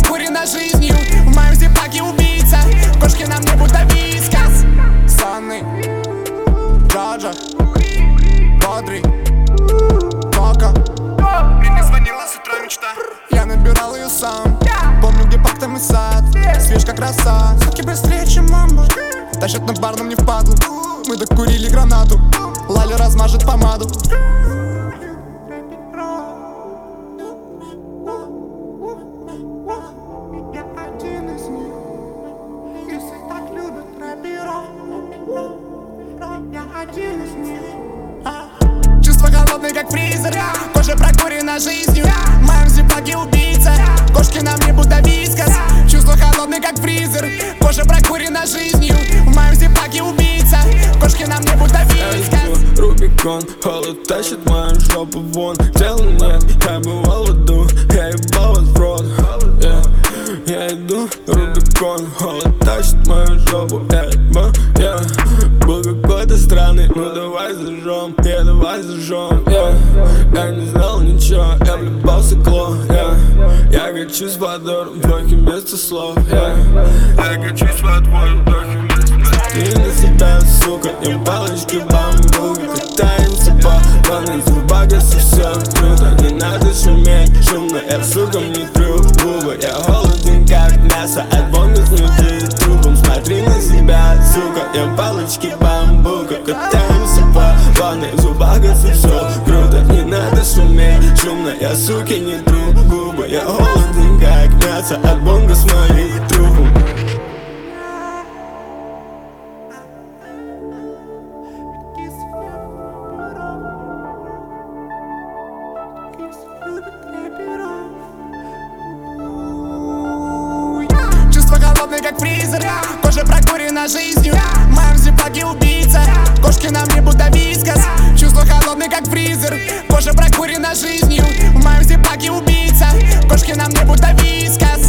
прокурена жизнью. В моем зипаке убийца, кошки на мне будто вискас. Сонный Джоджо, бодрый Коко. Мне не звонила с утра мечта. Я набирал ее сам. Помню, где парк, там и сад. Свеж как роса, сутки быстрее, чем мамба. Тащат на барном не впадлу. Мы докурили гранату. Лаля размажет помаду. Чувства холодные, как фризер. Кожа прокурена жизнью. В моем зипаке убийца. Кошки на мне будто вискас. Чувства холодные, как фризер. Кожа прокурена жизнью. В моем зипаке убийца. Кошки на мне будто вискас. Рубикон, холод тащит мою жопу вон. Дела нет, я бывал в аду. Я ебал вас в рот. Я иду, Рубикон, холод тащит мою жопу. Я был какой-то странный, ну давай зажжем, давай зажжем. Я не знал ничего, я влюбался кло. Я качусь по дору, вдохе вместо слов. Я качусь по двору, вдохе вместо слов. Ты на себя, сука, я палочки бамбука. Катаемся по ванной, зубагасы, все круто. Не надо шуметь, шумно, я, сука, мне тру губы. Я голоден, как мясо, альбом изнутри трупом. Смотри на себя, сука, я палочки бамбука. Катаемся по ванной, зубагасы, все круто. Не надо шуметь, шумно, я, суки, не тру губы. Я голоден, как мясо, альбом с моим трупом. Чувства холодные, как фризер. Кожа прокурена жизнью. В моем зипаке убийца. Кошки на мне будто вискас. Чувства холодные, как фризер. Кожа прокурена жизнью. В моем зипаке убийца. Кошки на мне будто вискас.